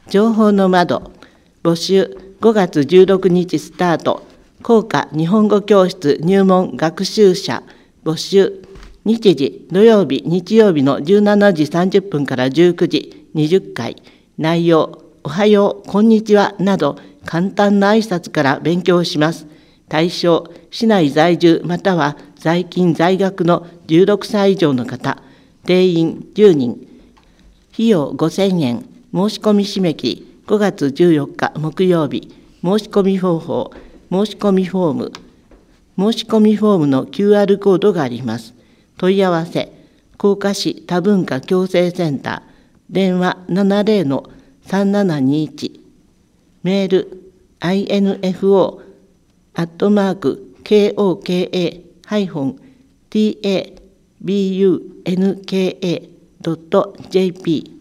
情報の窓、募集5月16日スタート、校歌日本語教室入門学習者募集、日時土曜日日曜日の17時30分から19時20回、内容おはようこんにちはなど簡単な挨拶から勉強します。対象市内在住または在勤在学の16歳以上の方、定員10人、費用5000円、申し込み締め切り5月14日木曜日、申し込み方法、申し込みフォーム、申し込みフォームの QR コードがあります。問い合わせ、甲賀市多文化共生センター、電話 70-3721、メール info@koka-tabunka.jp